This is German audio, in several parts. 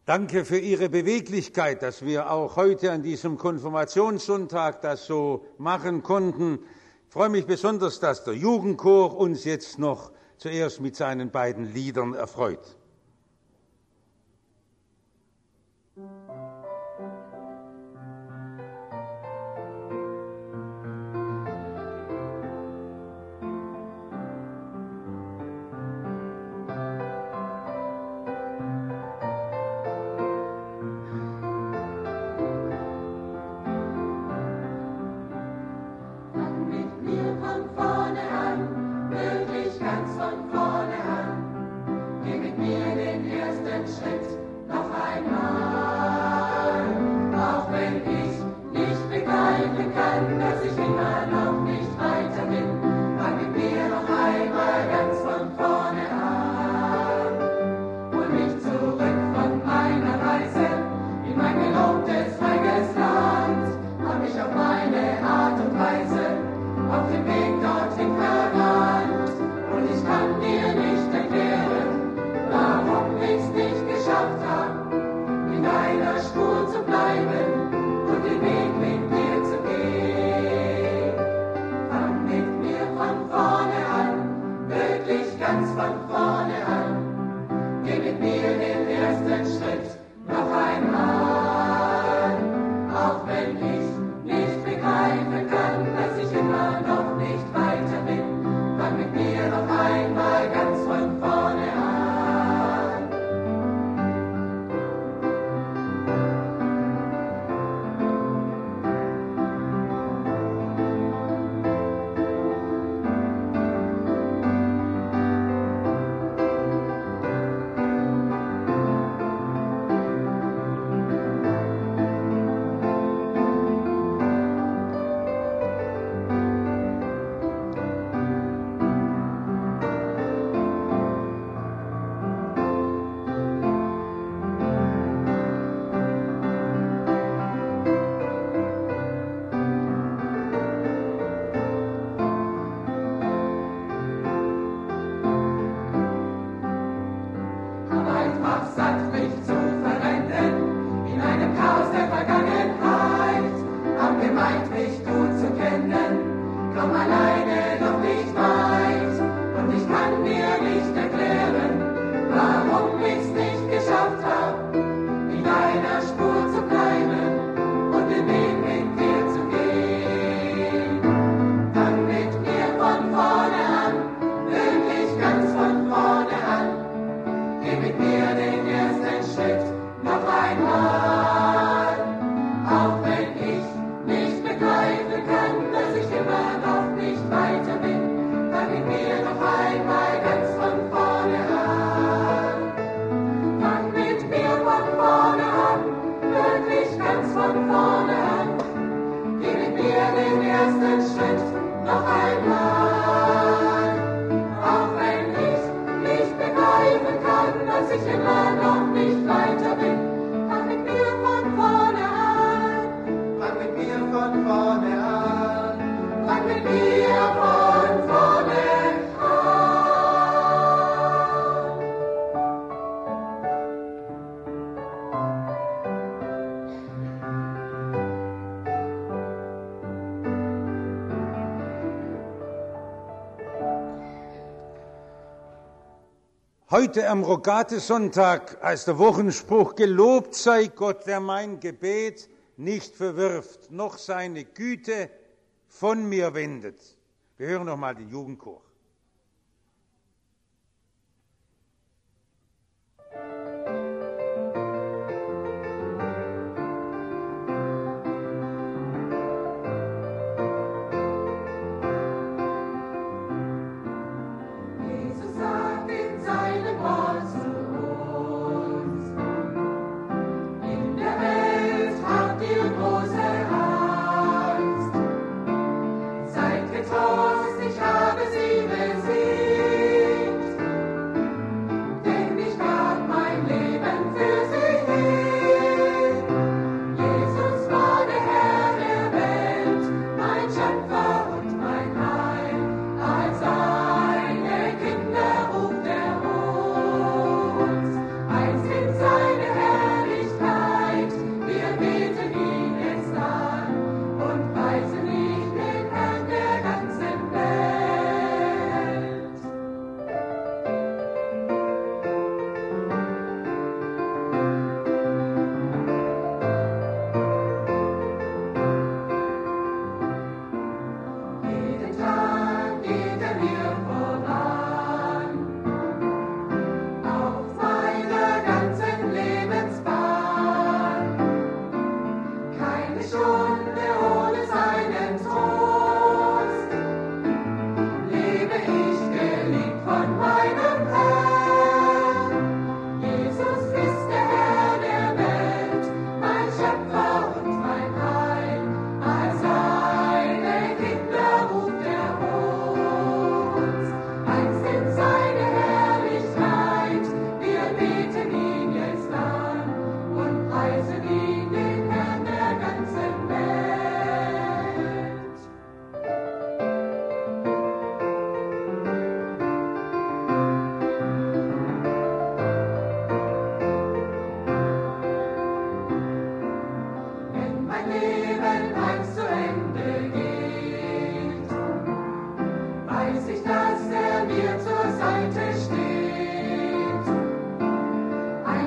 Danke für Ihre Beweglichkeit, dass wir auch heute an diesem Konfirmationssonntag das so machen konnten. Ich freue mich besonders, dass der Jugendchor uns jetzt noch zuerst mit seinen beiden Liedern erfreut. Heute am Rogate-Sonntag heißt der Wochenspruch: Gelobt sei Gott, der mein Gebet nicht verwirft, noch seine Güte von mir wendet. Wir hören noch mal den Jugendchor. Ich habe sie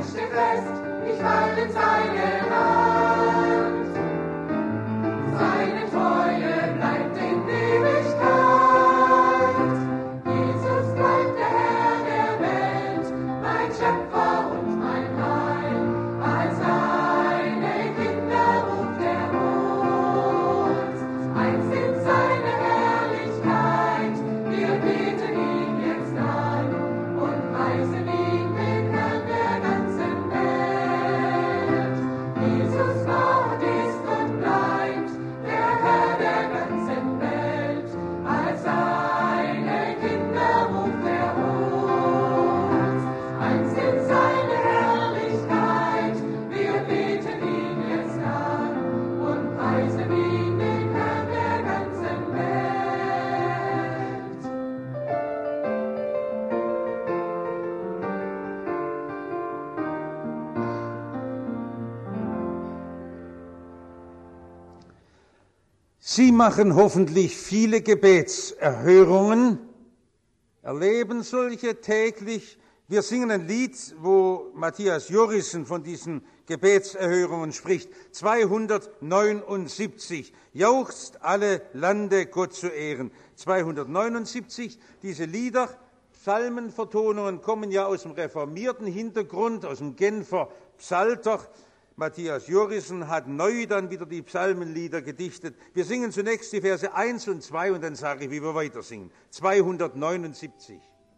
steht fest, ich fall in seine Hand. Seine Treue bleibt in Ewigkeit. Jesus bleibt der Herr der Welt, mein Schöpfer und mein Heil. Als seine Kinder ruft er uns einst in seine Herrlichkeit. Wir beten ihn jetzt an und preisen ihn, den Herrn der ganzen Welt. Jesus war, ist und bleibt der Herr der ganzen Welt. Als seine Kinder ruft er uns einst in seine Herrlichkeit. Wir beten ihn jetzt an und preisen ihn, den Herrn der ganzen Welt. Sie machen hoffentlich viele Gebetserhörungen, erleben solche täglich. Wir singen ein Lied, wo Matthias Jorissen von diesen Gebetserhörungen spricht. 279. Jauchzt alle Lande, Gott zu ehren. 279. Diese Lieder, Psalmenvertonungen kommen ja aus dem reformierten Hintergrund, aus dem Genfer Psalter. Matthias Jorissen hat neu dann wieder die Psalmenlieder gedichtet. Wir singen zunächst die Verse 1 und 2 und dann sage ich, wie wir weiter singen. 279.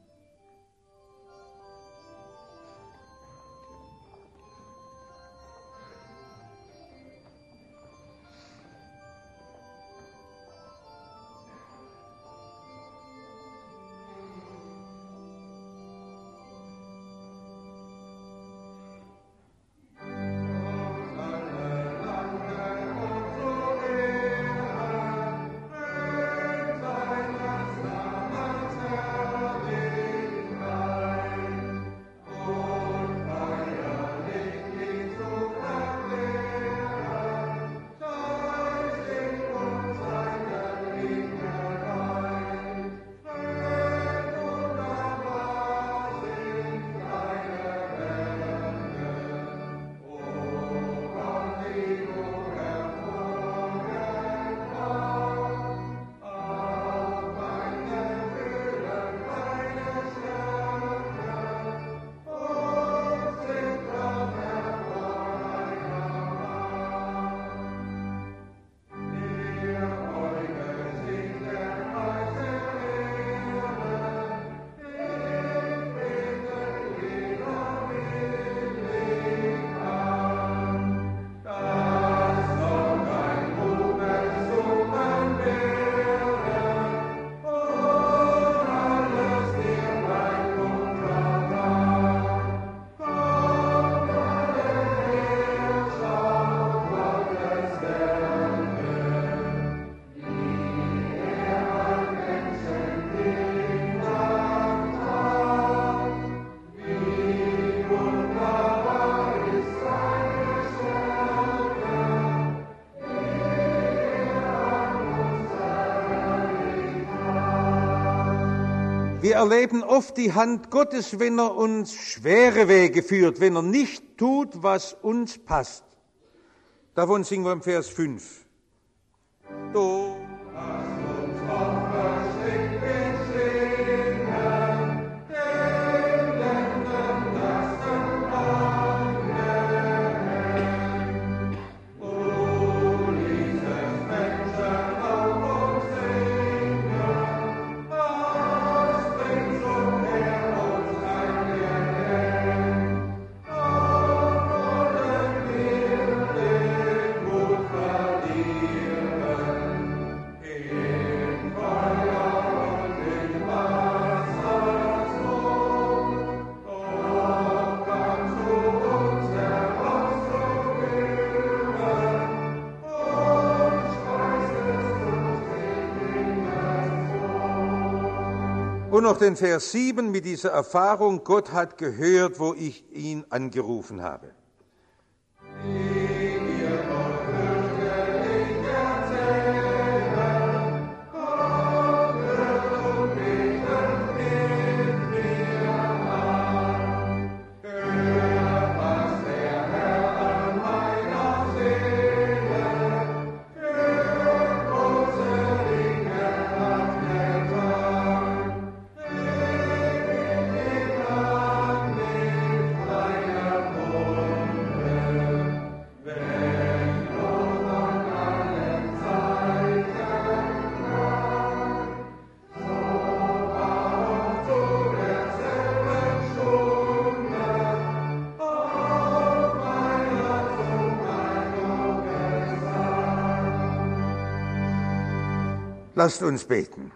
Wir erleben oft die Hand Gottes, wenn er uns schwere Wege führt, wenn er nicht tut, was uns passt. Davon singen wir im Vers 5. Du Und noch den Vers 7 mit dieser Erfahrung, Gott hat gehört, wo ich ihn angerufen habe. Lasst uns beten.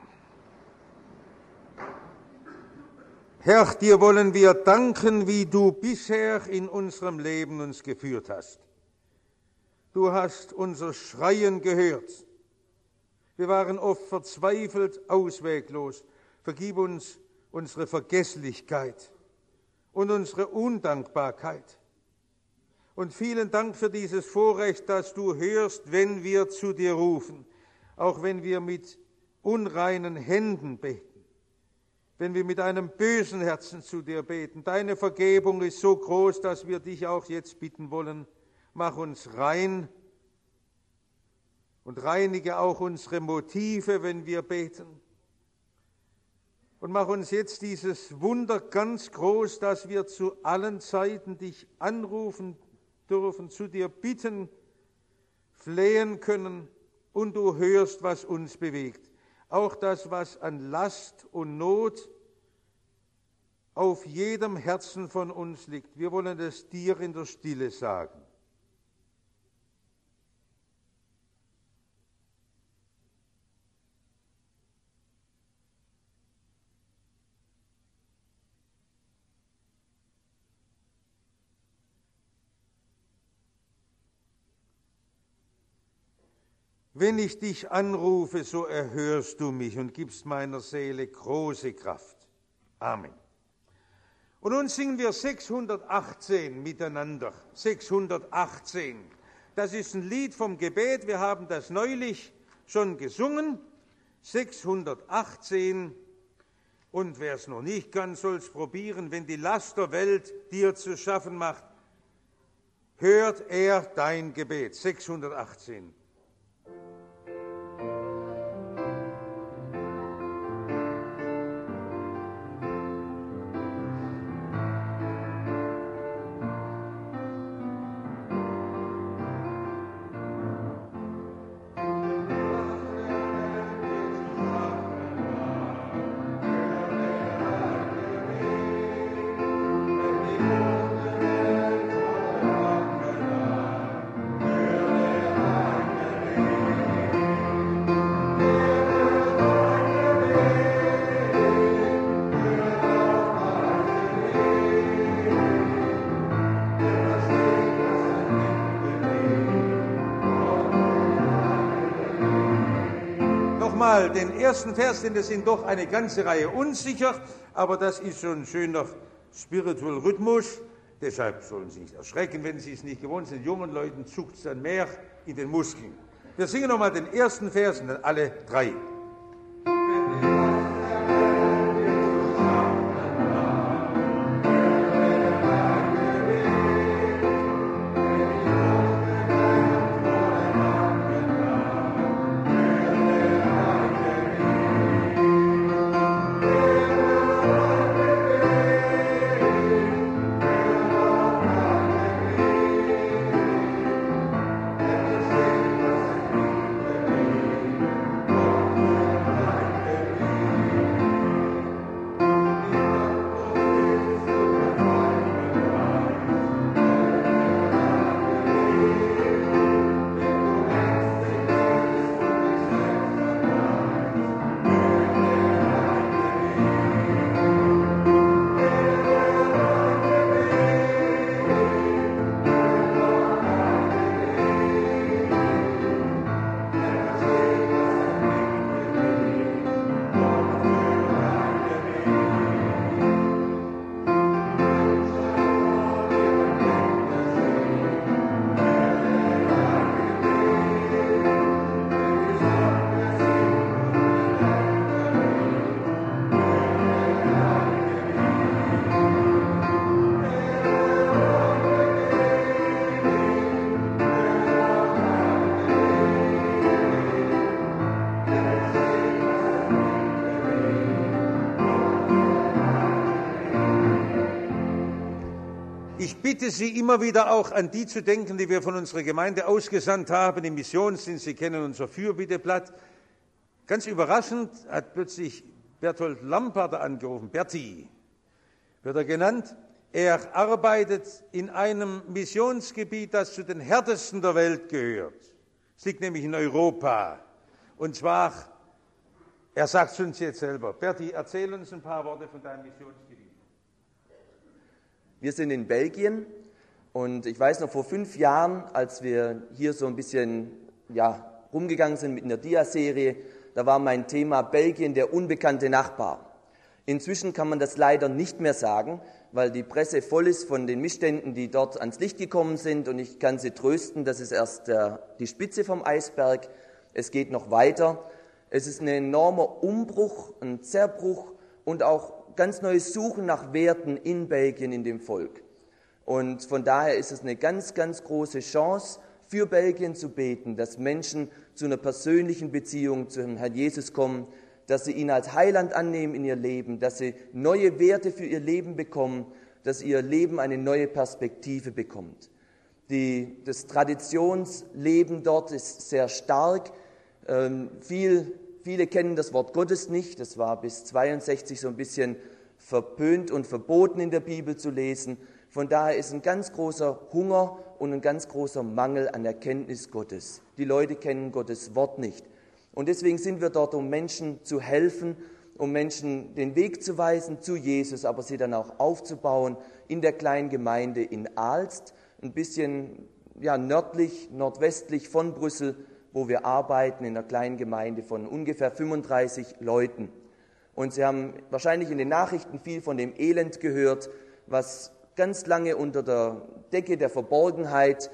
Herr, dir wollen wir danken, wie du bisher in unserem Leben uns geführt hast. Du hast unser Schreien gehört. Wir waren oft verzweifelt, ausweglos. Vergib uns unsere Vergesslichkeit und unsere Undankbarkeit. Und vielen Dank für dieses Vorrecht, dass du hörst, wenn wir zu dir rufen, auch wenn wir mit unreinen Händen beten. Wenn wir mit einem bösen Herzen zu dir beten. Deine Vergebung ist so groß, dass wir dich auch jetzt bitten wollen, mach uns rein und reinige auch unsere Motive, wenn wir beten. Und mach uns jetzt dieses Wunder ganz groß, dass wir zu allen Zeiten dich anrufen dürfen, zu dir bitten, flehen können und du hörst, was uns bewegt. Auch das, was an Last und Not auf jedem Herzen von uns liegt. Wir wollen es dir in der Stille sagen. Wenn ich dich anrufe, so erhörst du mich und gibst meiner Seele große Kraft. Amen. Und nun singen wir 618 miteinander. 618. Das ist ein Lied vom Gebet. Wir haben das neulich schon gesungen. 618. Und wer es noch nicht kann, soll es probieren. Wenn die Last der Welt dir zu schaffen macht, hört er dein Gebet. 618. Den ersten Vers, denn es sind doch eine ganze Reihe unsicher, aber das ist schon ein schöner Spiritual Rhythmus. Deshalb sollen Sie nicht erschrecken, wenn Sie es nicht gewohnt sind. Jungen Leuten zuckt es dann mehr in den Muskeln. Wir singen nochmal den ersten Vers und dann alle drei. Ich bitte Sie immer wieder auch an die zu denken, die wir von unserer Gemeinde ausgesandt haben im Missionsdienst. Sie kennen unser Fürbitteblatt. Ganz überraschend hat plötzlich Berthold Lamparter angerufen. Berti wird er genannt. Er arbeitet in einem Missionsgebiet, das zu den härtesten der Welt gehört. Es liegt nämlich in Europa. Und zwar Er sagt es uns jetzt selber. Berti, erzähl uns ein paar Worte von deinem Missionsgebiet. Wir sind in Belgien und ich weiß noch, vor 5 Jahren, als wir hier so ein bisschen rumgegangen sind mit einer Dia-Serie, da war mein Thema Belgien, der unbekannte Nachbar. Inzwischen kann man das leider nicht mehr sagen, weil die Presse voll ist von den Missständen, die dort ans Licht gekommen sind, und ich kann Sie trösten, das ist erst die Spitze vom Eisberg. Es geht noch weiter. Es ist ein enormer Umbruch, ein Zerbruch und auch ganz neues Suchen nach Werten in Belgien, in dem Volk. Und von daher ist es eine ganz, ganz große Chance, für Belgien zu beten, dass Menschen zu einer persönlichen Beziehung zum Herrn Jesus kommen, dass sie ihn als Heiland annehmen in ihr Leben, dass sie neue Werte für ihr Leben bekommen, dass ihr Leben eine neue Perspektive bekommt. Das Traditionsleben dort ist sehr stark. Viele kennen das Wort Gottes nicht. Das war bis 62 so ein bisschen verpönt und verboten in der Bibel zu lesen. Von daher ist ein ganz großer Hunger und ein ganz großer Mangel an der Kenntnis Gottes. Die Leute kennen Gottes Wort nicht. Und deswegen sind wir dort, um Menschen zu helfen, um Menschen den Weg zu weisen zu Jesus, aber sie dann auch aufzubauen in der kleinen Gemeinde in Aalst, ein bisschen nordwestlich von Brüssel, wo wir arbeiten, in einer kleinen Gemeinde von ungefähr 35 Leuten. Und Sie haben wahrscheinlich in den Nachrichten viel von dem Elend gehört, was ganz lange unter der Decke der Verborgenheit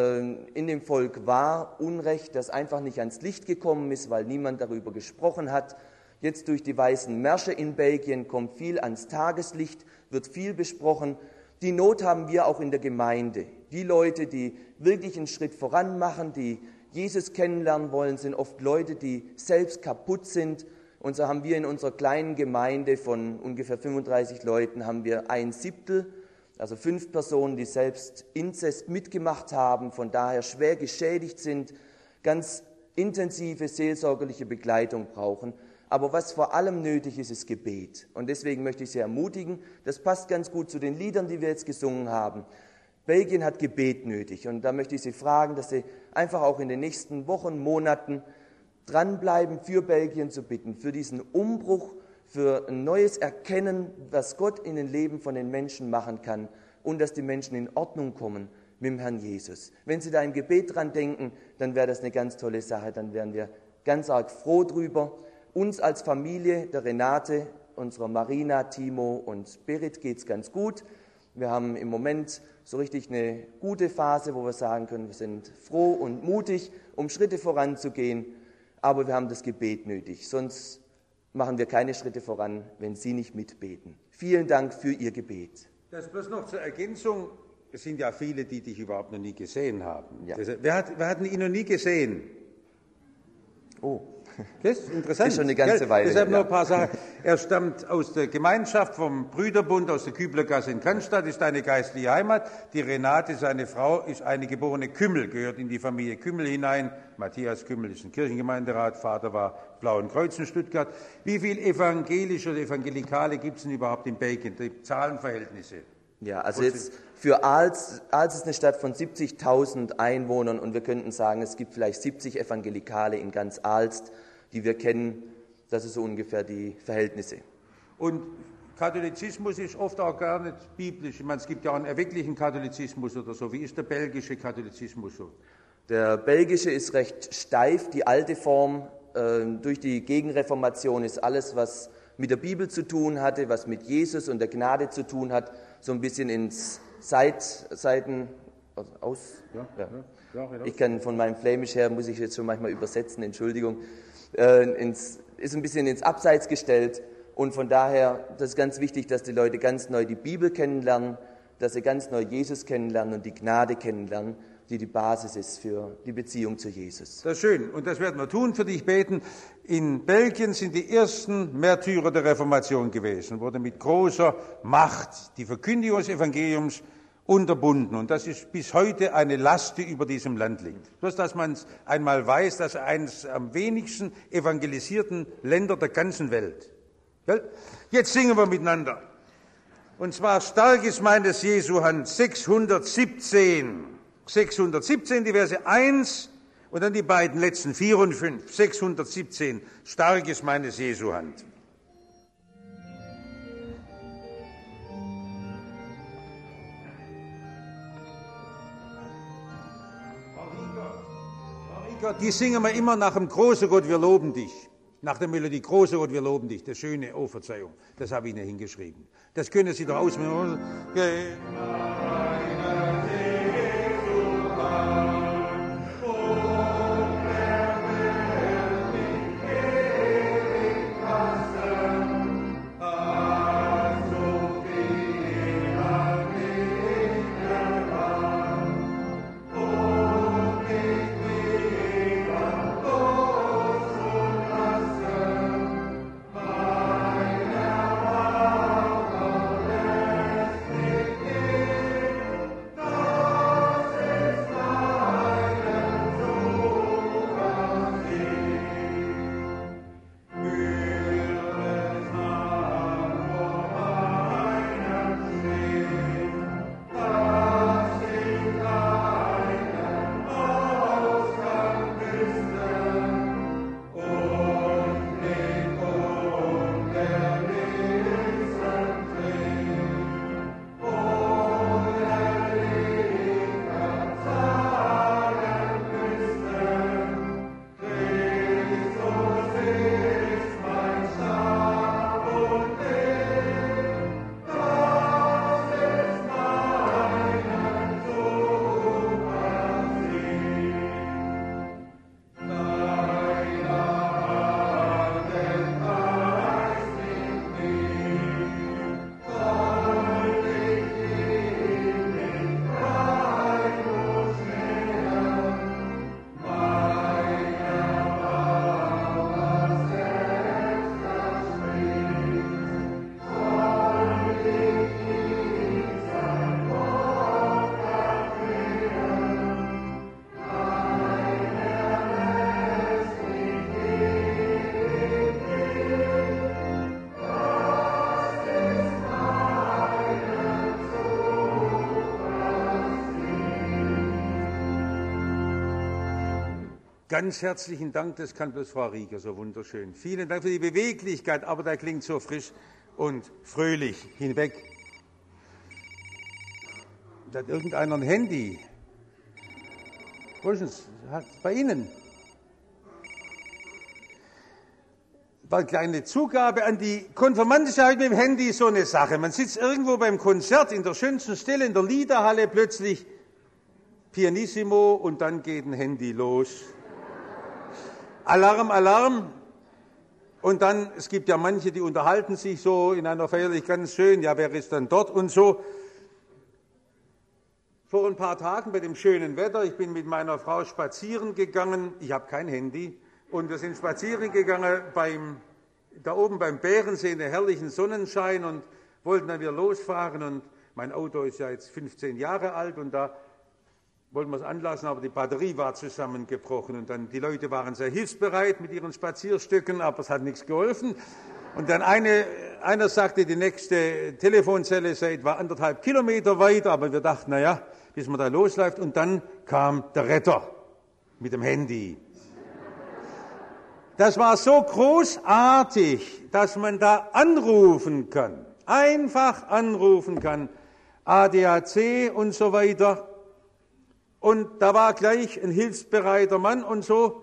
in dem Volk war, Unrecht, das einfach nicht ans Licht gekommen ist, weil niemand darüber gesprochen hat. Jetzt durch die weißen Märsche in Belgien kommt viel ans Tageslicht, wird viel besprochen. Die Not haben wir auch in der Gemeinde. Die Leute, die wirklich einen Schritt voran machen, die Jesus kennenlernen wollen, sind oft Leute, die selbst kaputt sind. Und so haben wir in unserer kleinen Gemeinde von ungefähr 35 Leuten haben wir 1/7, also 5 Personen, die selbst Inzest mitgemacht haben, von daher schwer geschädigt sind, ganz intensive seelsorgerliche Begleitung brauchen. Aber was vor allem nötig ist, ist Gebet. Und deswegen möchte ich Sie ermutigen, das passt ganz gut zu den Liedern, die wir jetzt gesungen haben. Belgien hat Gebet nötig. Und da möchte ich Sie fragen, dass Sie einfach auch in den nächsten Wochen, Monaten dranbleiben, für Belgien zu bitten, für diesen Umbruch, für ein neues Erkennen, was Gott in den Leben von den Menschen machen kann und dass die Menschen in Ordnung kommen mit dem Herrn Jesus. Wenn Sie da im Gebet dran denken, dann wäre das eine ganz tolle Sache, dann wären wir ganz arg froh drüber. Uns als Familie, der Renate, unserer Marina, Timo und Berit geht es ganz gut. Wir haben im Moment so richtig eine gute Phase, wo wir sagen können, wir sind froh und mutig, um Schritte voranzugehen, aber wir haben das Gebet nötig, sonst machen wir keine Schritte voran, wenn Sie nicht mitbeten. Vielen Dank für Ihr Gebet. Das bloß noch zur Ergänzung. Es sind ja viele, die dich überhaupt noch nie gesehen haben. Ja. Wer hat ihn noch nie gesehen? Oh, Das ist interessant. ist schon eine ganze Weile. Deshalb her, noch ein paar Sachen. Er stammt aus der Gemeinschaft vom Brüderbund aus der Küblergasse in Cannstatt, ist eine geistliche Heimat. Die Renate, seine Frau, ist eine geborene Kümmel, gehört in die Familie Kümmel hinein. Matthias Kümmel ist ein Kirchengemeinderat, Vater war Blauen Kreuz in Stuttgart. Wie viele Evangelische oder Evangelikale gibt es denn überhaupt in Belgien? Die Zahlenverhältnisse. Ja, also jetzt für Aalst ist eine Stadt von 70.000 Einwohnern und wir könnten sagen, es gibt vielleicht 70 Evangelikale in ganz Aalst, die wir kennen. Das ist so ungefähr die Verhältnisse. Und Katholizismus ist oft auch gar nicht biblisch. Ich meine, es gibt ja auch einen erwecklichen Katholizismus oder so. Wie ist der belgische Katholizismus so? Der belgische ist recht steif, die alte Form. Durch die Gegenreformation ist alles, was mit der Bibel zu tun hatte, was mit Jesus und der Gnade zu tun hat, so ein bisschen ins Seiten aus. Ja. Ich kann von meinem Flämisch her, muss ich jetzt schon manchmal übersetzen, Entschuldigung, ist ein bisschen ins Abseits gestellt. Und von daher, das ist ganz wichtig, dass die Leute ganz neu die Bibel kennenlernen, dass sie ganz neu Jesus kennenlernen und die Gnade kennenlernen, die Basis ist für die Beziehung zu Jesus. Das ist schön. Und das werden wir tun, für dich beten. In Belgien sind die ersten Märtyrer der Reformation gewesen, wurde mit großer Macht die Verkündigung des Evangeliums unterbunden. Und das ist bis heute eine Last, die über diesem Land liegt. Bloß, dass man einmal weiß, dass eines am wenigsten evangelisierten Länder der ganzen Welt. Jetzt singen wir miteinander. Und zwar stark ist meines Jesu Hand, 617, die Verse 1 Und dann die beiden letzten 4 und 5, 617, stark ist meines Jesu Hand. Die singen wir immer nach dem großen Gott, wir loben dich. Nach der Melodie, großer Gott, wir loben dich. Das schöne, oh Verzeihung, das habe ich Ihnen hingeschrieben. Das können Sie doch ausmachen. Ganz herzlichen Dank, das kann bloß Frau Rieger so wunderschön. Vielen Dank für die Beweglichkeit, aber der klingt so frisch und fröhlich hinweg. Da hat irgendeiner ein Handy. Wo ist es? Bei Ihnen? War eine kleine Zugabe an die Konfirmanden, ist ja mit dem Handy so eine Sache. Man sitzt irgendwo beim Konzert in der schönsten Stelle, in der Liederhalle, plötzlich Pianissimo und dann geht ein Handy los. Alarm, Alarm. Und dann, es gibt ja manche, die unterhalten sich so in einer Feierlich ganz schön, ja, wer ist dann dort und so. Vor ein paar Tagen bei dem schönen Wetter, ich bin mit meiner Frau spazieren gegangen, ich habe kein Handy, und wir sind spazieren gegangen da oben beim Bärensee in der herrlichen Sonnenschein und wollten dann wieder losfahren. Und mein Auto ist ja jetzt 15 Jahre alt und da wollten wir es anlassen, aber die Batterie war zusammengebrochen. Und dann die Leute waren sehr hilfsbereit mit ihren Spazierstücken, aber es hat nichts geholfen. Und dann einer sagte, die nächste Telefonzelle sei etwa 1,5 Kilometer weiter, aber wir dachten, naja, bis man da losläuft. Und dann kam der Retter mit dem Handy. Das war so großartig, dass man da anrufen kann, einfach anrufen kann, ADAC und so weiter. Und da war gleich ein hilfsbereiter Mann und so.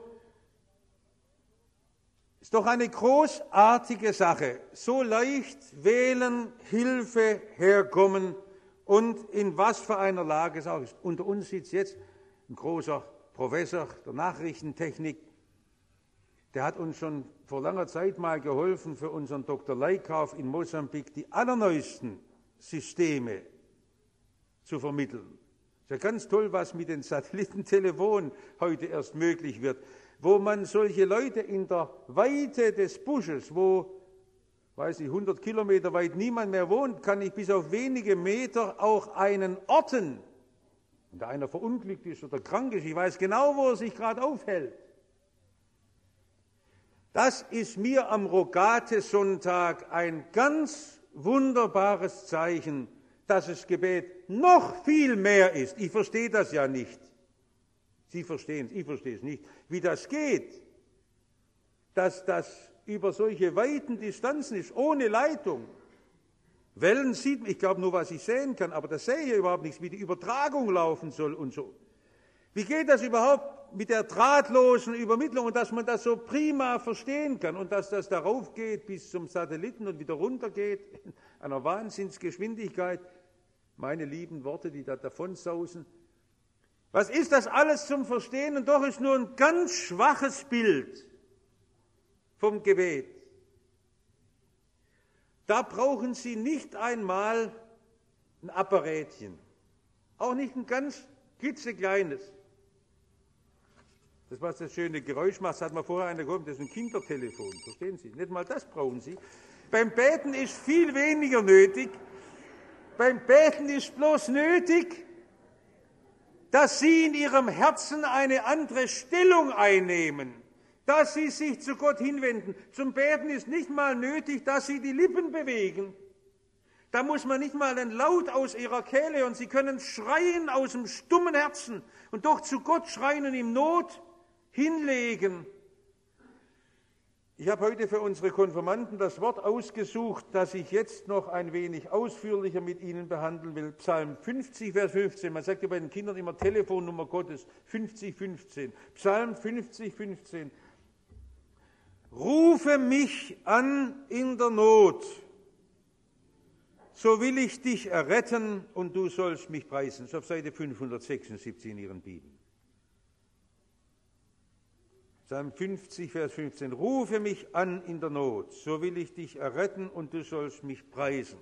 Ist doch eine großartige Sache. So leicht wählen, Hilfe herkommen und in was für einer Lage es auch ist. Unter uns sitzt jetzt ein großer Professor der Nachrichtentechnik. Der hat uns schon vor langer Zeit mal geholfen, für unseren Dr. Leikauf in Mosambik die allerneuesten Systeme zu vermitteln. Es ist ja ganz toll, was mit den Satellitentelefonen heute erst möglich wird, wo man solche Leute in der Weite des Busches, wo, weiß ich, 100 Kilometer weit niemand mehr wohnt, kann ich bis auf wenige Meter auch einen orten. Wenn da einer verunglückt ist oder krank ist, ich weiß genau, wo er sich gerade aufhält. Das ist mir am Rogate-Sonntag ein ganz wunderbares Zeichen, dass das Gebet noch viel mehr ist. Ich verstehe das ja nicht. Sie verstehen es, ich verstehe es nicht, wie das geht, dass das über solche weiten Distanzen ist, ohne Leitung. Wellen sieht man, ich glaube nur, was ich sehen kann, aber das sehe ich überhaupt nichts, wie die Übertragung laufen soll und so. Wie geht das überhaupt mit der drahtlosen Übermittlung und dass man das so prima verstehen kann und dass das darauf geht bis zum Satelliten und wieder runter geht in einer Wahnsinnsgeschwindigkeit? Meine lieben Worte, die da davonsausen. Was ist das alles zum Verstehen? Und doch ist nur ein ganz schwaches Bild vom Gebet. Da brauchen Sie nicht einmal ein Apparätchen, auch nicht ein ganz klitzekleines. Das, was das schöne Geräusch macht, hat man vorher einer geholt, das ist ein Kindertelefon, verstehen Sie? Nicht mal das brauchen Sie. Beim Beten ist viel weniger nötig. Beim Beten ist bloß nötig, dass Sie in Ihrem Herzen eine andere Stellung einnehmen, dass Sie sich zu Gott hinwenden. Zum Beten ist nicht mal nötig, dass Sie die Lippen bewegen. Da muss man nicht mal einen Laut aus Ihrer Kehle hören. Sie können schreien aus dem stummen Herzen und doch zu Gott schreien und ihm Not hinlegen. Ich habe heute für unsere Konfirmanden das Wort ausgesucht, das ich jetzt noch ein wenig ausführlicher mit Ihnen behandeln will. Psalm 50, Vers 15. Man sagt ja bei den Kindern immer Telefonnummer Gottes, 50, 15. Psalm 50, 15. Rufe mich an in der Not, so will ich dich erretten und du sollst mich preisen. Das ist auf Seite 576 in Ihren Bibeln. Psalm 50, Vers 15. Rufe mich an in der Not, so will ich dich erretten und du sollst mich preisen.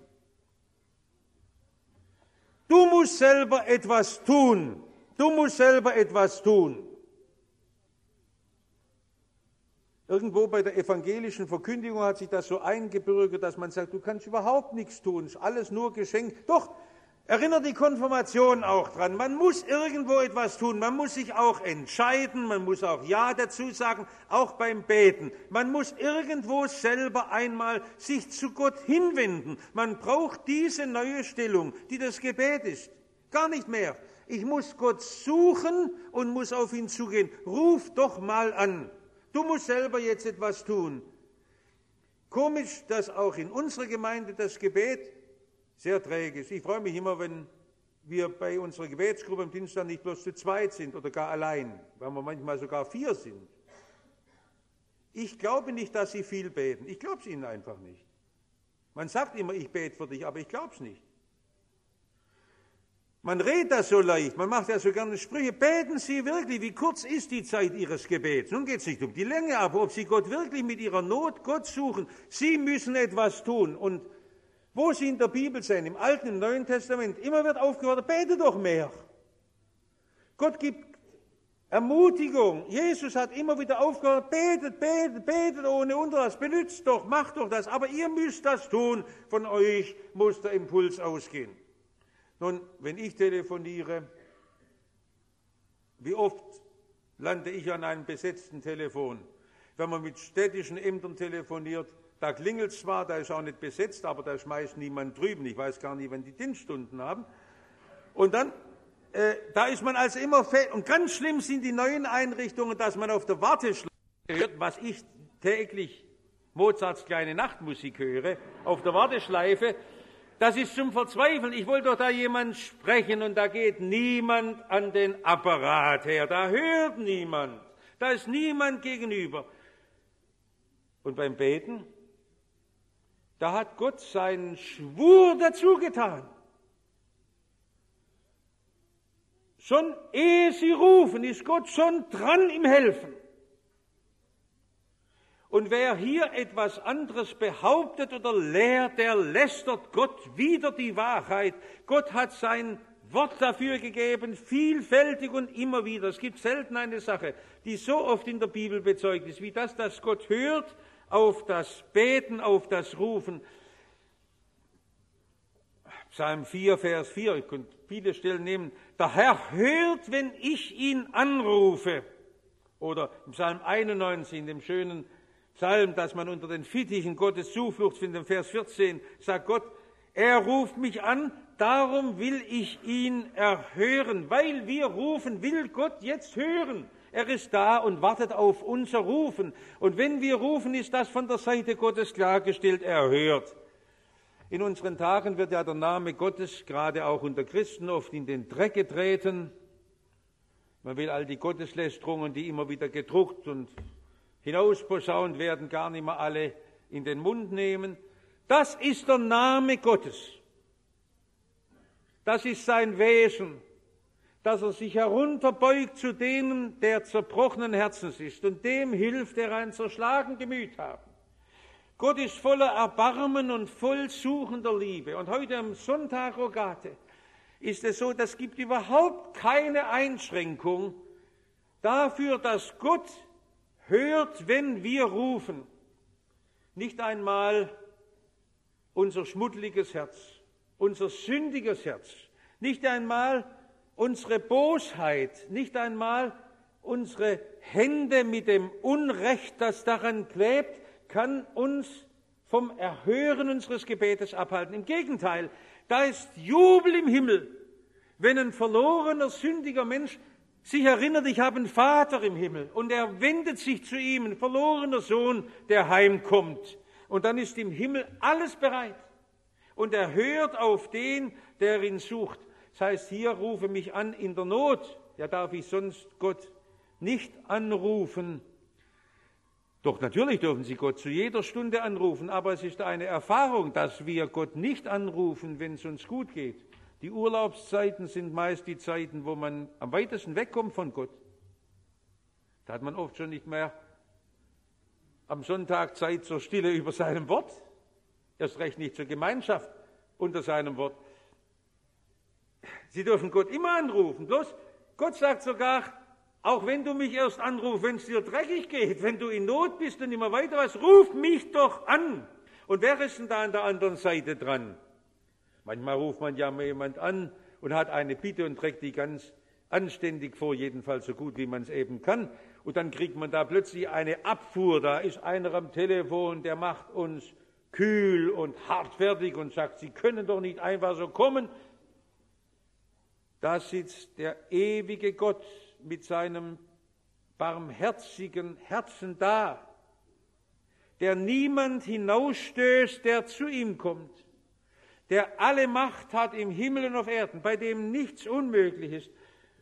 Du musst selber etwas tun. Du musst selber etwas tun. Irgendwo bei der evangelischen Verkündigung hat sich das so eingebürgert, dass man sagt, du kannst überhaupt nichts tun, ist alles nur geschenkt. Doch, erinnert die Konfirmation auch dran, man muss irgendwo etwas tun, man muss sich auch entscheiden, man muss auch Ja dazu sagen, auch beim Beten. Man muss irgendwo selber einmal sich zu Gott hinwenden. Man braucht diese neue Stellung, die das Gebet ist. Gar nicht mehr. Ich muss Gott suchen und muss auf ihn zugehen. Ruf doch mal an. Du musst selber jetzt etwas tun. Komisch, dass auch in unserer Gemeinde das Gebet sehr träge ist. Ich freue mich immer, wenn wir bei unserer Gebetsgruppe am Dienstag nicht bloß zu zweit sind oder gar allein, weil wir manchmal sogar 4 sind. Ich glaube nicht, dass Sie viel beten. Ich glaube es Ihnen einfach nicht. Man sagt immer, ich bete für dich, aber ich glaube es nicht. Man redet das so leicht, man macht ja so gerne Sprüche. Beten Sie wirklich, wie kurz ist die Zeit Ihres Gebets? Nun geht es nicht um die Länge, aber ob Sie Gott wirklich mit Ihrer Not Gott suchen. Sie müssen etwas tun. Und wo Sie in der Bibel sehen, im Alten, im Neuen Testament, immer wird aufgefordert, bete doch mehr. Gott gibt Ermutigung. Jesus hat immer wieder aufgefordert, betet, betet, betet ohne Unterlass, benützt doch, macht doch das. Aber ihr müsst das tun, von euch muss der Impuls ausgehen. Nun, wenn ich telefoniere, wie oft lande ich an einem besetzten Telefon? Wenn man mit städtischen Ämtern telefoniert, da klingelt es zwar, da ist auch nicht besetzt, aber da schmeißt niemand drüben. Ich weiß gar nicht, wann die Dienststunden haben. Und dann, da ist man also immer fest. Und ganz schlimm sind die neuen Einrichtungen, dass man auf der Warteschleife hört, was ich täglich Mozarts kleine Nachtmusik höre, auf der Warteschleife. Das ist zum Verzweifeln. Ich wollte doch da jemand sprechen und da geht niemand an den Apparat her. Da hört niemand. Da ist niemand gegenüber. Und beim Beten, da hat Gott seinen Schwur dazu getan. Schon ehe Sie rufen, ist Gott schon dran im Helfen. Und wer hier etwas anderes behauptet oder lehrt, der lästert Gott wider die Wahrheit. Gott hat sein Wort dafür gegeben, vielfältig und immer wieder. Es gibt selten eine Sache, die so oft in der Bibel bezeugt ist, wie das, dass Gott hört auf das Beten, auf das Rufen. Psalm 4, Vers 4, ich könnte viele Stellen nehmen. Der Herr hört, wenn ich ihn anrufe. Oder im Psalm 91, in dem schönen Psalm, dass man unter den Fittichen Gottes Zuflucht findet, im Vers 14, sagt Gott, er ruft mich an, darum will ich ihn erhören. Weil wir rufen, will Gott jetzt hören. Er ist da und wartet auf unser Rufen. Und wenn wir rufen, ist das von der Seite Gottes klargestellt, er hört. In unseren Tagen wird ja der Name Gottes, gerade auch unter Christen, oft in den Dreck getreten. Man will all die Gotteslästerungen, die immer wieder gedruckt und hinausposaunt werden, gar nicht mehr alle in den Mund nehmen. Das ist der Name Gottes. Das ist sein Wesen, dass er sich herunterbeugt zu denen, der zerbrochenen Herzens ist und dem hilft, der ein zerschlagen Gemüt haben. Gott ist voller Erbarmen und voll suchender Liebe. Und heute am Sonntag Rogate ist es so, das gibt überhaupt keine Einschränkung dafür, dass Gott hört, wenn wir rufen. Nicht einmal unser schmuddeliges Herz, unser sündiges Herz, nicht einmal unsere Bosheit, nicht einmal unsere Hände mit dem Unrecht, das daran klebt, kann uns vom Erhören unseres Gebetes abhalten. Im Gegenteil, da ist Jubel im Himmel, wenn ein verlorener, sündiger Mensch sich erinnert, ich habe einen Vater im Himmel und er wendet sich zu ihm, ein verlorener Sohn, der heimkommt. Und dann ist im Himmel alles bereit und er hört auf den, der ihn sucht. Das heißt, hier rufe mich an in der Not. Ja, darf ich sonst Gott nicht anrufen? Doch natürlich dürfen Sie Gott zu jeder Stunde anrufen, aber es ist eine Erfahrung, dass wir Gott nicht anrufen, wenn es uns gut geht. Die Urlaubszeiten sind meist die Zeiten, wo man am weitesten wegkommt von Gott. Da hat man oft schon nicht mehr am Sonntag Zeit zur Stille über seinem Wort, erst recht nicht zur Gemeinschaft unter seinem Wort. Sie dürfen Gott immer anrufen, bloß Gott sagt sogar, auch wenn du mich erst anrufst, wenn es dir dreckig geht, wenn du in Not bist und immer weiter was, ruf mich doch an. Und wer ist denn da an der anderen Seite dran? Manchmal ruft man ja mal jemand an und hat eine Bitte und trägt die ganz anständig vor, jedenfalls so gut, wie man es eben kann. Und dann kriegt man da plötzlich eine Abfuhr, da ist einer am Telefon, der macht uns kühl und hartfertig und sagt, Sie können doch nicht einfach so kommen. Da sitzt der ewige Gott mit seinem barmherzigen Herzen da, der niemand hinausstößt, der zu ihm kommt, der alle Macht hat im Himmel und auf Erden, bei dem nichts unmöglich ist.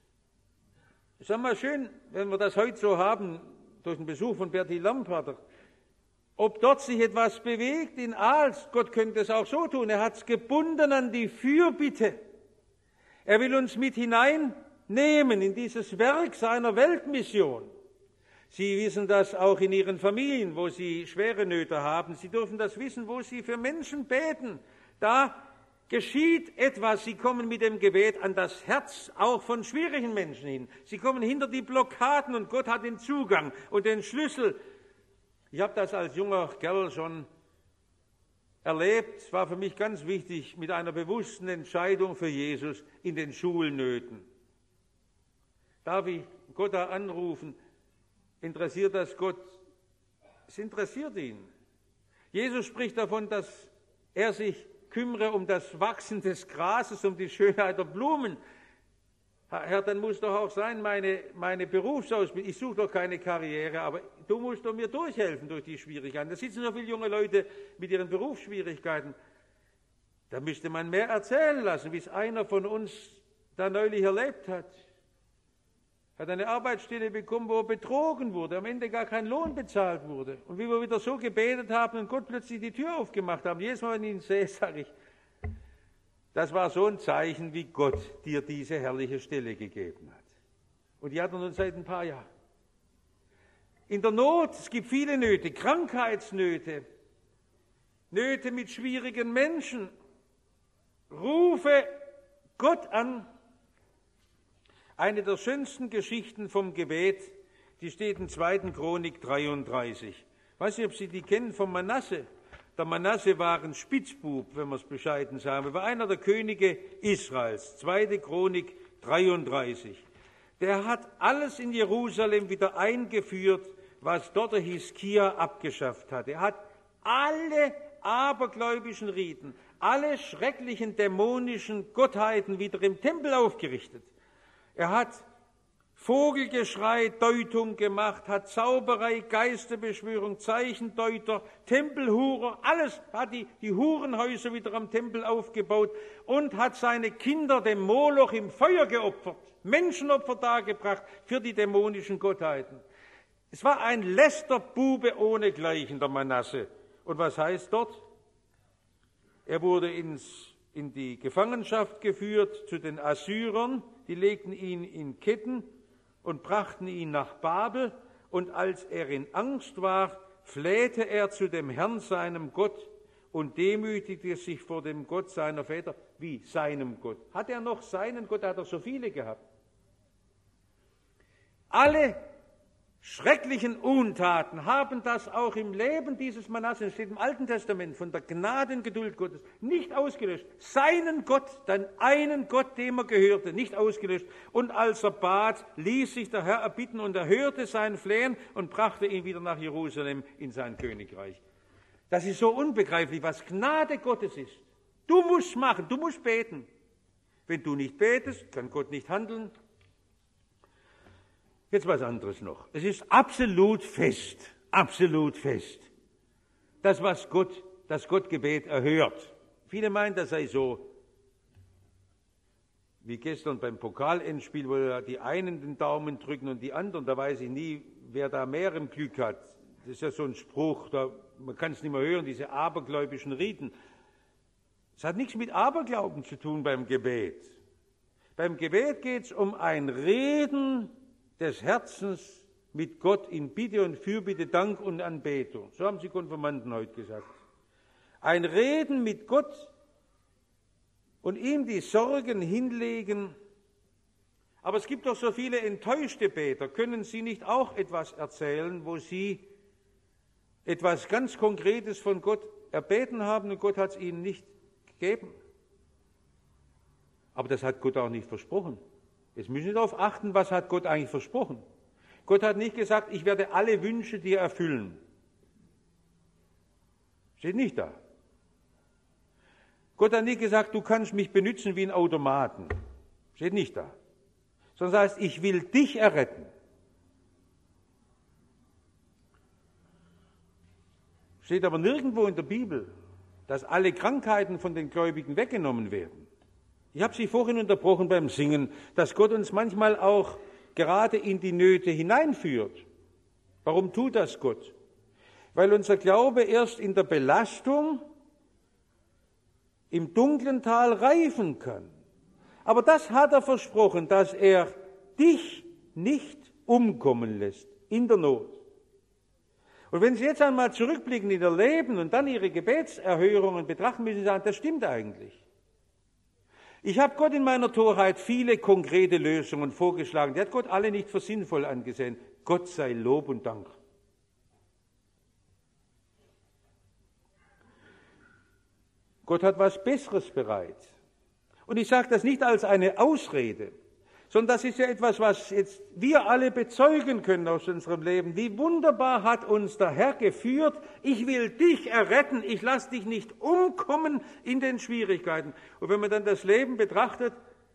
Ist mal schön, wenn wir das heute so haben, durch den Besuch von Bertil Lamparter, ob dort sich etwas bewegt in Aals. Gott könnte es auch so tun, er hat es gebunden an die Fürbitte. Er will uns mit hineinnehmen in dieses Werk seiner Weltmission. Sie wissen das auch in Ihren Familien, wo Sie schwere Nöte haben. Sie dürfen das wissen, wo Sie für Menschen beten. Da geschieht etwas. Sie kommen mit dem Gebet an das Herz auch von schwierigen Menschen hin. Sie kommen hinter die Blockaden und Gott hat den Zugang und den Schlüssel. Ich habe das als junger Kerl schon erlebt. Es war für mich ganz wichtig, mit einer bewussten Entscheidung für Jesus in den Schulnöten. Darf ich Gott da anrufen? Interessiert das Gott? Es interessiert ihn. Jesus spricht davon, dass er sich kümmere um das Wachsen des Grases, um die Schönheit der Blumen. Herr, dann muss doch auch sein, meine Berufsausbildung, ich suche doch keine Karriere, aber du musst doch mir durchhelfen durch die Schwierigkeiten. Da sitzen so viele junge Leute mit ihren Berufsschwierigkeiten. Da müsste man mehr erzählen lassen, wie es einer von uns da neulich erlebt hat. Er hat eine Arbeitsstelle bekommen, wo er betrogen wurde, am Ende gar kein Lohn bezahlt wurde. Und wie wir wieder so gebetet haben und Gott plötzlich die Tür aufgemacht haben, jedes Mal, wenn ich ihn sehe, sage ich, das war so ein Zeichen, wie Gott dir diese herrliche Stelle gegeben hat. Und die hat er nun seit ein paar Jahren. In der Not, es gibt viele Nöte, Krankheitsnöte, Nöte mit schwierigen Menschen. Rufe Gott an. Eine der schönsten Geschichten vom Gebet, die steht in 2. Chronik 33. Ich weiß nicht, ob Sie die kennen, von Manasse. Der Manasse war ein Spitzbub, wenn wir es bescheiden sagen. Er war einer der Könige Israels. 2. Chronik 33. Der hat alles in Jerusalem wieder eingeführt, was dort der Hiskia abgeschafft hat. Er hat alle abergläubischen Riten, alle schrecklichen dämonischen Gottheiten wieder im Tempel aufgerichtet. Er hat Vogelgeschrei, Deutung gemacht, hat Zauberei, Geisterbeschwörung, Zeichendeuter, Tempelhurer, alles, hat die Hurenhäuser wieder am Tempel aufgebaut und hat seine Kinder dem Moloch im Feuer geopfert, Menschenopfer dargebracht für die dämonischen Gottheiten. Es war ein Lästerbube ohnegleichen, der Manasse. Und was heißt dort? Er wurde in die Gefangenschaft geführt zu den Assyrern, die legten ihn in Ketten und brachten ihn nach Babel, und als er in Angst war, flehte er zu dem Herrn, seinem Gott, und demütigte sich vor dem Gott seiner Väter. Wie? Seinem Gott. Hat er noch seinen Gott? Hat er so viele gehabt? Alle schrecklichen Untaten haben das auch im Leben dieses Manasse, das steht im Alten Testament, von der Gnadengeduld Gottes, nicht ausgelöscht. Seinen Gott, den einen Gott, dem er gehörte, nicht ausgelöscht. Und als er bat, ließ sich der Herr erbitten und er hörte sein Flehen und brachte ihn wieder nach Jerusalem in sein Königreich. Das ist so unbegreiflich, was Gnade Gottes ist. Du musst machen, du musst beten. Wenn du nicht betest, kann Gott nicht handeln. Jetzt was anderes noch. Es ist absolut fest, das Gott Gebet erhört. Viele meinen, das sei so wie gestern beim Pokalendspiel, wo die einen den Daumen drücken und die anderen, da weiß ich nie, wer da mehr im Glück hat. Das ist ja so ein Spruch, man kann es nicht mehr hören, diese abergläubischen Riten. Es hat nichts mit Aberglauben zu tun beim Gebet. Beim Gebet geht es um ein Reden des Herzens mit Gott in Bitte und Fürbitte, Dank und Anbetung. So haben sie Konfirmanden heute gesagt. Ein Reden mit Gott und ihm die Sorgen hinlegen. Aber es gibt doch so viele enttäuschte Beter. Können Sie nicht auch etwas erzählen, wo Sie etwas ganz Konkretes von Gott erbeten haben und Gott hat es Ihnen nicht gegeben? Aber das hat Gott auch nicht versprochen. Jetzt müssen Sie darauf achten, was hat Gott eigentlich versprochen. Gott hat nicht gesagt, ich werde alle Wünsche dir erfüllen. Steht nicht da. Gott hat nicht gesagt, du kannst mich benutzen wie einen Automaten. Steht nicht da. Sondern das heißt, ich will dich erretten. Steht aber nirgendwo in der Bibel, dass alle Krankheiten von den Gläubigen weggenommen werden. Ich habe Sie vorhin unterbrochen beim Singen, dass Gott uns manchmal auch gerade in die Nöte hineinführt. Warum tut das Gott? Weil unser Glaube erst in der Belastung, im dunklen Tal reifen kann. Aber das hat er versprochen, dass er dich nicht umkommen lässt in der Not. Und wenn Sie jetzt einmal zurückblicken in Ihr Leben und dann Ihre Gebetserhörungen betrachten, müssen Sie sagen, das stimmt eigentlich. Ich habe Gott in meiner Torheit viele konkrete Lösungen vorgeschlagen. Die hat Gott alle nicht für sinnvoll angesehen. Gott sei Lob und Dank. Gott hat was Besseres bereit. Und ich sage das nicht als eine Ausrede, sondern das ist ja etwas, was jetzt wir alle bezeugen können aus unserem Leben. Wie wunderbar hat uns der Herr geführt. Ich will dich erretten. Ich lasse dich nicht umkommen in den Schwierigkeiten. Und wenn man dann das Leben betrachtet,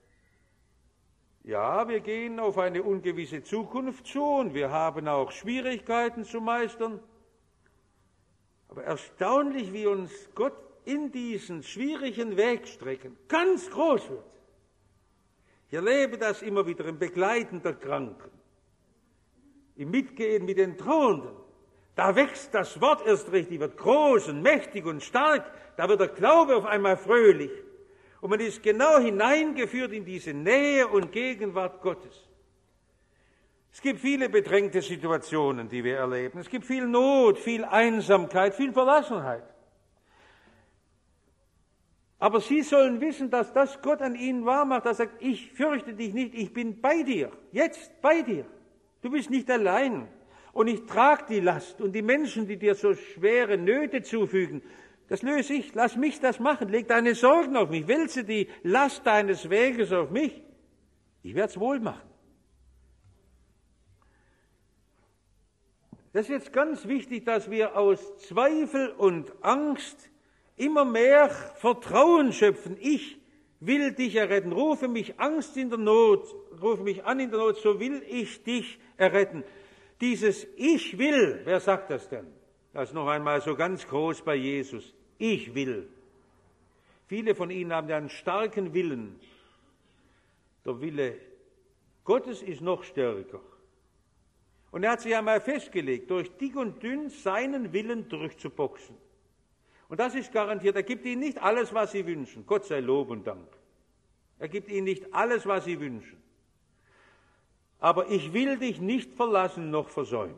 ja, wir gehen auf eine ungewisse Zukunft zu und wir haben auch Schwierigkeiten zu meistern. Aber erstaunlich, wie uns Gott in diesen schwierigen Wegstrecken ganz groß wird. Ich erlebe das immer wieder im Begleiten der Kranken, im Mitgehen mit den Trauernden. Da wächst das Wort erst richtig, wird groß und mächtig und stark. Da wird der Glaube auf einmal fröhlich. Und man ist genau hineingeführt in diese Nähe und Gegenwart Gottes. Es gibt viele bedrängte Situationen, die wir erleben. Es gibt viel Not, viel Einsamkeit, viel Verlassenheit. Aber Sie sollen wissen, dass das Gott an ihnen wahrmacht. Er sagt, ich fürchte dich nicht, ich bin bei dir, jetzt bei dir. Du bist nicht allein. Und ich trage die Last und die Menschen, die dir so schwere Nöte zufügen, das löse ich, lass mich das machen, leg deine Sorgen auf mich, wälze die Last deines Weges auf mich. Ich werde es wohl machen. Das ist jetzt ganz wichtig, dass wir aus Zweifel und Angst immer mehr Vertrauen schöpfen. Ich will dich erretten. Rufe mich Angst in der Not, rufe mich an in der Not, so will ich dich erretten. Dieses Ich will, wer sagt das denn? Das ist noch einmal so ganz groß bei Jesus. Ich will. Viele von Ihnen haben ja einen starken Willen. Der Wille Gottes ist noch stärker. Und er hat sich einmal festgelegt, durch dick und dünn seinen Willen durchzuboxen. Und das ist garantiert. Er gibt ihnen nicht alles, was sie wünschen. Gott sei Lob und Dank. Er gibt ihnen nicht alles, was sie wünschen. Aber ich will dich nicht verlassen noch versäumen.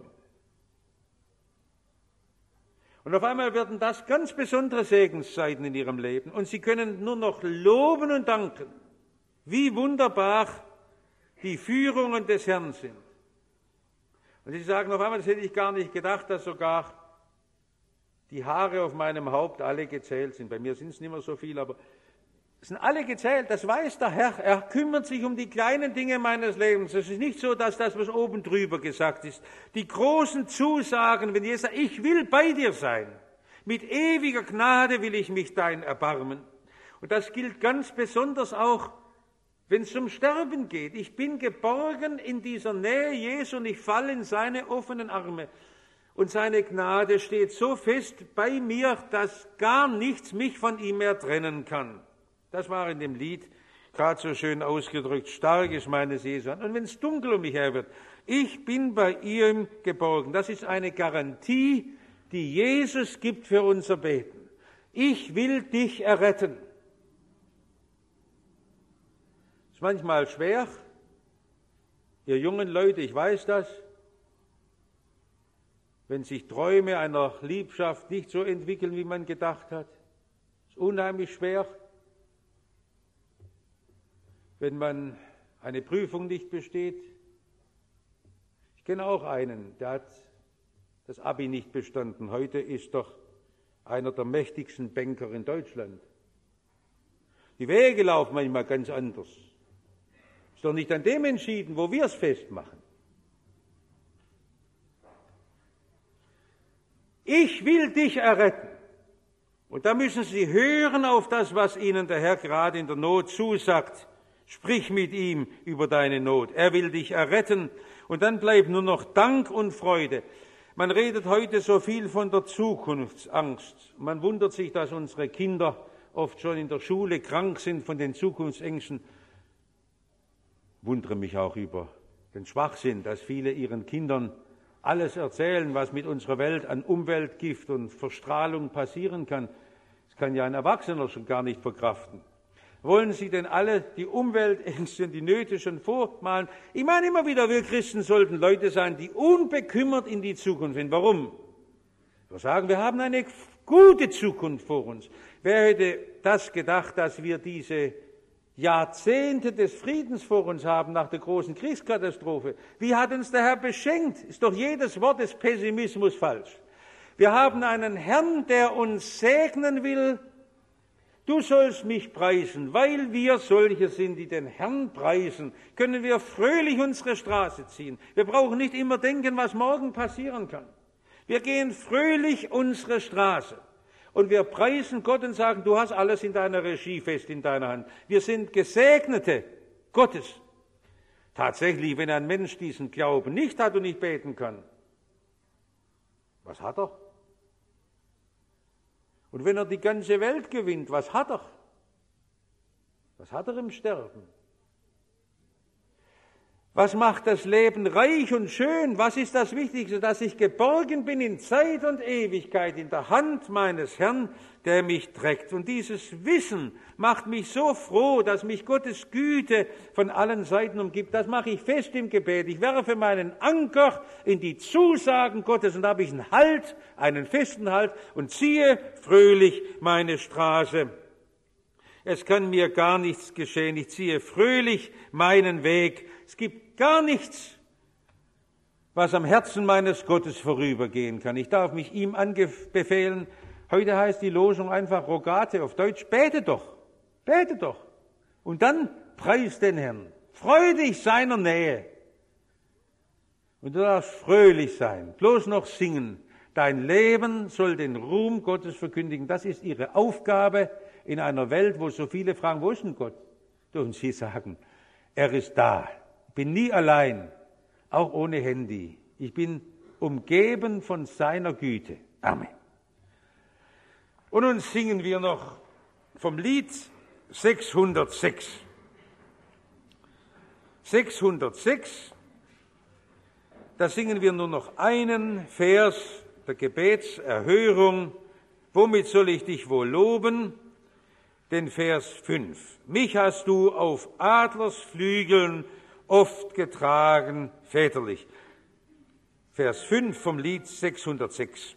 Und auf einmal werden das ganz besondere Segenszeiten in ihrem Leben. Und sie können nur noch loben und danken, wie wunderbar die Führungen des Herrn sind. Und sie sagen auf einmal, das hätte ich gar nicht gedacht, dass sogar die Haare auf meinem Haupt alle gezählt sind. Bei mir sind es nicht mehr so viel, aber es sind alle gezählt. Das weiß der Herr. Er kümmert sich um die kleinen Dinge meines Lebens. Es ist nicht so, dass das, was oben drüber gesagt ist, die großen Zusagen, wenn Jesus sagt, ich will bei dir sein. Mit ewiger Gnade will ich mich dein erbarmen. Und das gilt ganz besonders auch, wenn es um Sterben geht. Ich bin geborgen in dieser Nähe Jesu und ich falle in seine offenen Arme. Und seine Gnade steht so fest bei mir, dass gar nichts mich von ihm mehr trennen kann. Das war in dem Lied gerade so schön ausgedrückt. Stark ist meine Sehnsucht. Und wenn es dunkel um mich her wird, ich bin bei ihm geborgen. Das ist eine Garantie, die Jesus gibt für unser Beten. Ich will dich erretten. Ist manchmal schwer. Ihr jungen Leute, ich weiß das. Wenn sich Träume einer Liebschaft nicht so entwickeln, wie man gedacht hat. Ist unheimlich schwer. Wenn man eine Prüfung nicht besteht. Ich kenne auch einen, der hat das Abi nicht bestanden. Heute ist doch einer der mächtigsten Banker in Deutschland. Die Wege laufen manchmal ganz anders. Ist doch nicht an dem entschieden, wo wir es festmachen. Ich will dich erretten. Und da müssen Sie hören auf das, was Ihnen der Herr gerade in der Not zusagt. Sprich mit ihm über deine Not. Er will dich erretten. Und dann bleibt nur noch Dank und Freude. Man redet heute so viel von der Zukunftsangst. Man wundert sich, dass unsere Kinder oft schon in der Schule krank sind von den Zukunftsängsten. Ich wundere mich auch über den Schwachsinn, dass viele ihren Kindern alles erzählen, was mit unserer Welt an Umweltgift und Verstrahlung passieren kann. Das kann ja ein Erwachsener schon gar nicht verkraften. Wollen Sie denn alle die Umweltängste und die Nöte schon vormalen? Ich meine immer wieder, wir Christen sollten Leute sein, die unbekümmert in die Zukunft sind. Warum? Wir sagen, wir haben eine gute Zukunft vor uns. Wer hätte das gedacht, dass wir diese Jahrzehnte des Friedens vor uns haben nach der großen Kriegskatastrophe? Wie hat uns der Herr beschenkt? Ist doch jedes Wort des Pessimismus falsch. Wir haben einen Herrn, der uns segnen will. Du sollst mich preisen, weil wir solche sind, die den Herrn preisen, können wir fröhlich unsere Straße ziehen. Wir brauchen nicht immer denken, was morgen passieren kann. Wir gehen fröhlich unsere Straße und wir preisen Gott und sagen, du hast alles in deiner Regie fest in deiner Hand. Wir sind Gesegnete Gottes. Tatsächlich, wenn ein Mensch diesen Glauben nicht hat und nicht beten kann, was hat er? Und wenn er die ganze Welt gewinnt, was hat er? Was hat er im Sterben? Was macht das Leben reich und schön? Was ist das Wichtigste? Dass ich geborgen bin in Zeit und Ewigkeit in der Hand meines Herrn, der mich trägt. Und dieses Wissen macht mich so froh, dass mich Gottes Güte von allen Seiten umgibt. Das mache ich fest im Gebet. Ich werfe meinen Anker in die Zusagen Gottes und da habe ich einen Halt, einen festen Halt und ziehe fröhlich meine Straße. Es kann mir gar nichts geschehen. Ich ziehe fröhlich meinen Weg. Es gibt gar nichts, was am Herzen meines Gottes vorübergehen kann. Ich darf mich ihm anbefehlen. Heute heißt die Losung einfach Rogate auf Deutsch. Bete doch, bete doch. Und dann preis den Herrn. Freu dich seiner Nähe. Und du darfst fröhlich sein, bloß noch singen. Dein Leben soll den Ruhm Gottes verkündigen. Das ist ihre Aufgabe in einer Welt, wo so viele fragen, wo ist denn Gott? Und sie sagen, er ist da. Ich bin nie allein, auch ohne Handy. Ich bin umgeben von seiner Güte. Amen. Und nun singen wir noch vom Lied 606. 606, da singen wir nur noch einen Vers der Gebetserhörung. Womit soll ich dich wohl loben? Den Vers 5. Mich hast du auf Adlersflügeln oft getragen, väterlich. Vers 5 vom Lied 606.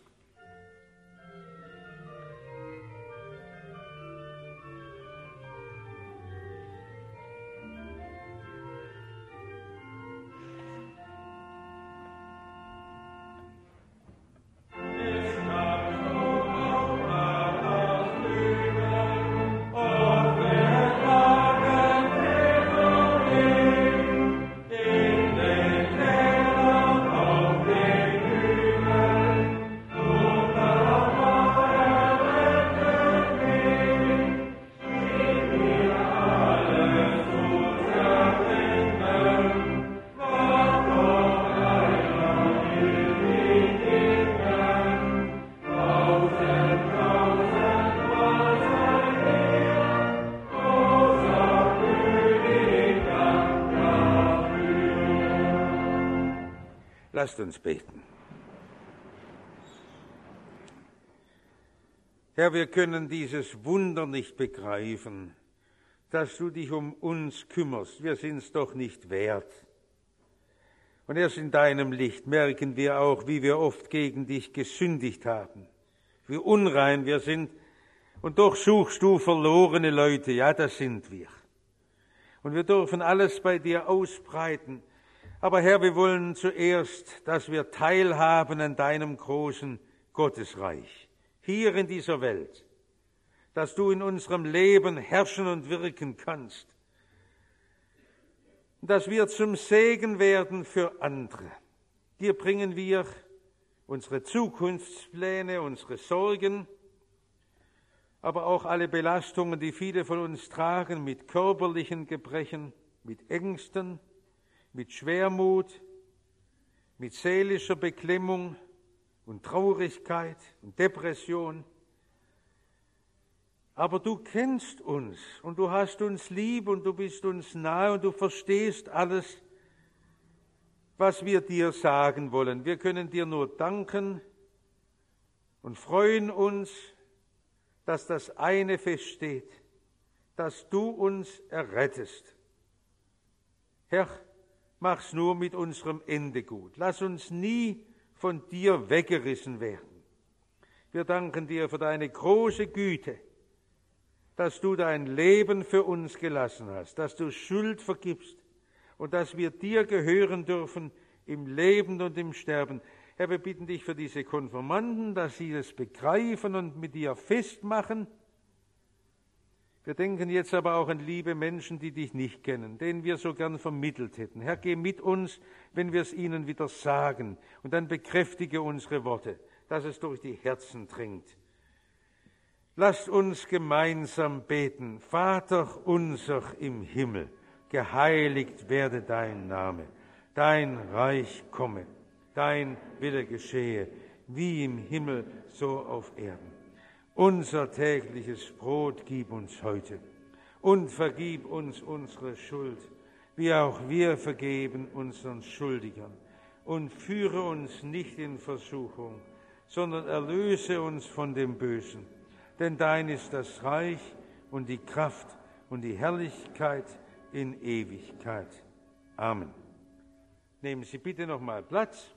Lasst uns beten. Herr, wir können dieses Wunder nicht begreifen, dass du dich um uns kümmerst. Wir sind es doch nicht wert. Und erst in deinem Licht merken wir auch, wie wir oft gegen dich gesündigt haben, wie unrein wir sind. Und doch suchst du verlorene Leute. Ja, das sind wir. Und wir dürfen alles bei dir ausbreiten. Aber Herr, wir wollen zuerst, dass wir teilhaben an deinem großen Gottesreich, hier in dieser Welt, dass du in unserem Leben herrschen und wirken kannst, dass wir zum Segen werden für andere. Dir bringen wir unsere Zukunftspläne, unsere Sorgen, aber auch alle Belastungen, die viele von uns tragen, mit körperlichen Gebrechen, mit Ängsten, mit Schwermut, mit seelischer Beklemmung und Traurigkeit und Depression. Aber du kennst uns und du hast uns lieb und du bist uns nahe und du verstehst alles, was wir dir sagen wollen. Wir können dir nur danken und freuen uns, dass das eine feststeht, dass du uns errettest. Herr, mach's nur mit unserem Ende gut. Lass uns nie von dir weggerissen werden. Wir danken dir für deine große Güte, dass du dein Leben für uns gelassen hast, dass du Schuld vergibst und dass wir dir gehören dürfen im Leben und im Sterben. Herr, wir bitten dich für diese Konfirmanden, dass sie es begreifen und mit dir festmachen. Wir denken jetzt aber auch an liebe Menschen, die dich nicht kennen, denen wir so gern vermittelt hätten. Herr, geh mit uns, wenn wir es ihnen wieder sagen, und dann bekräftige unsere Worte, dass es durch die Herzen dringt. Lasst uns gemeinsam beten. Vater unser im Himmel, geheiligt werde dein Name, dein Reich komme, dein Wille geschehe, wie im Himmel, so auf Erden. Unser tägliches Brot gib uns heute und vergib uns unsere Schuld, wie auch wir vergeben unseren Schuldigern. Und führe uns nicht in Versuchung, sondern erlöse uns von dem Bösen. Denn dein ist das Reich und die Kraft und die Herrlichkeit in Ewigkeit. Amen. Nehmen Sie bitte noch mal Platz.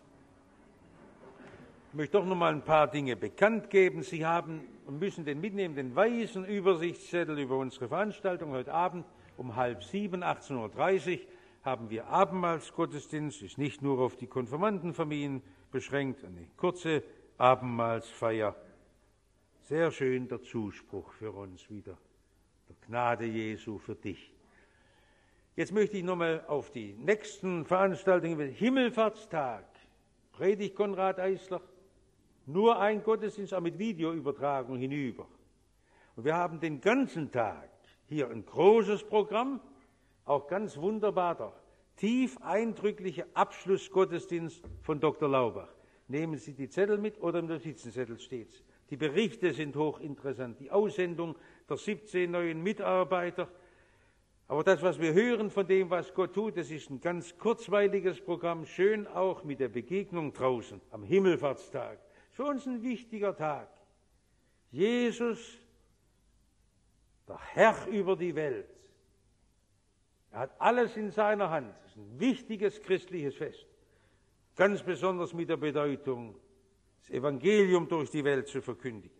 Ich möchte doch noch mal ein paar Dinge bekannt geben. Sie müssen den mitnehmen, den weißen Übersichtszettel über unsere Veranstaltung. Heute Abend um 6:30, 18:30 Uhr, haben wir Abendmahlsgottesdienst. Ist nicht nur auf die Konfirmandenfamilien beschränkt, eine kurze Abendmahlsfeier. Sehr schön der Zuspruch für uns wieder. Der Gnade Jesu für dich. Jetzt möchte ich noch mal auf die nächsten Veranstaltungen. Himmelfahrtstag, Predigt Konrad Eisler. Nur ein Gottesdienst, auch mit Videoübertragung hinüber. Und wir haben den ganzen Tag hier ein großes Programm, auch ganz wunderbar, der tief eindrückliche Abschlussgottesdienst von Dr. Laubach. Nehmen Sie die Zettel mit oder im Notizenzettel steht's. Die Berichte sind hochinteressant, die Aussendung der 17 neuen Mitarbeiter. Aber das, was wir hören von dem, was Gott tut, das ist ein ganz kurzweiliges Programm, schön auch mit der Begegnung draußen am Himmelfahrtstag. Für uns ein wichtiger Tag. Jesus, der Herr über die Welt. Er hat alles in seiner Hand. Das ist ein wichtiges christliches Fest. Ganz besonders mit der Bedeutung, das Evangelium durch die Welt zu verkündigen.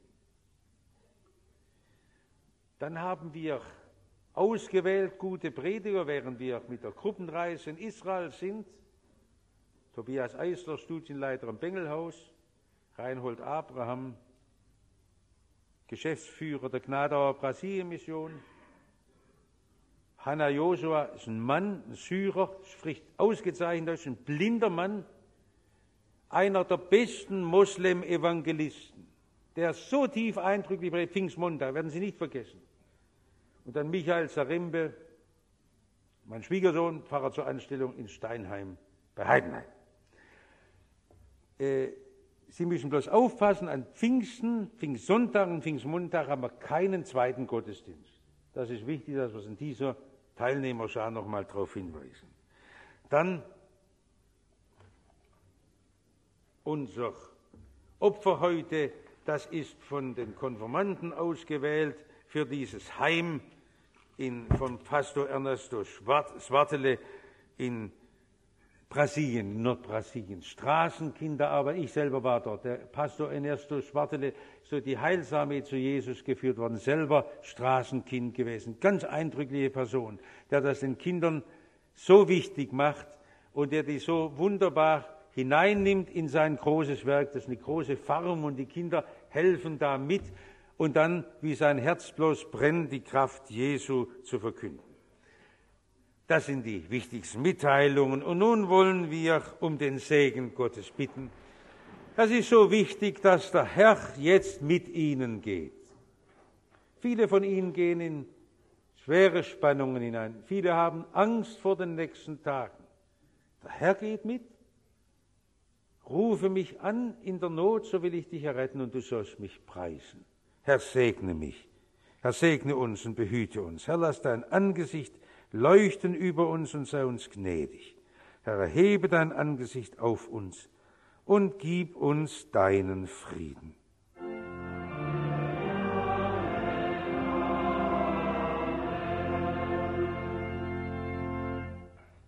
Dann haben wir ausgewählt gute Prediger, während wir mit der Gruppenreise in Israel sind. Tobias Eisler, Studienleiter am Bengelhaus, Reinhold Abraham, Geschäftsführer der Gnadauer Brasilienmission. Hanna Joshua ist ein Mann, ein Syrer, spricht ausgezeichnet Deutsch, ein blinder Mann, einer der besten Moslem-Evangelisten, der so tief eindrücklich bei Pfingstmontag, werden Sie nicht vergessen. Und dann Michael Zarembe, mein Schwiegersohn, Pfarrer zur Anstellung in Steinheim bei Heidenheim. Sie müssen bloß aufpassen, an Pfingsten, Pfingstsonntag und Pfingstmontag haben wir keinen zweiten Gottesdienst. Das ist wichtig, dass wir in dieser Teilnehmerschar noch mal darauf hinweisen. Dann unser Opfer heute, das ist von den Konfirmanden ausgewählt für dieses Heim von Pastor Ernesto Swartele in Brasilien, Nordbrasilien. Straßenkinderarbeit, ich selber war dort. Der Pastor Ernesto Swartele, so die Heilsarmee zu Jesus geführt worden, selber Straßenkind gewesen. Ganz eindrückliche Person, der das den Kindern so wichtig macht und der die so wunderbar hineinnimmt in sein großes Werk. Das ist eine große Farm und die Kinder helfen da mit und dann, wie sein Herz bloß brennt, die Kraft Jesu zu verkünden. Das sind die wichtigsten Mitteilungen. Und nun wollen wir um den Segen Gottes bitten. Das ist so wichtig, dass der Herr jetzt mit Ihnen geht. Viele von Ihnen gehen in schwere Spannungen hinein. Viele haben Angst vor den nächsten Tagen. Der Herr geht mit. Rufe mich an in der Not, so will ich dich erretten und du sollst mich preisen. Herr, segne mich. Herr, segne uns und behüte uns. Herr, lass dein Angesicht leuchten über uns und sei uns gnädig. Herr, erhebe dein Angesicht auf uns und gib uns deinen Frieden.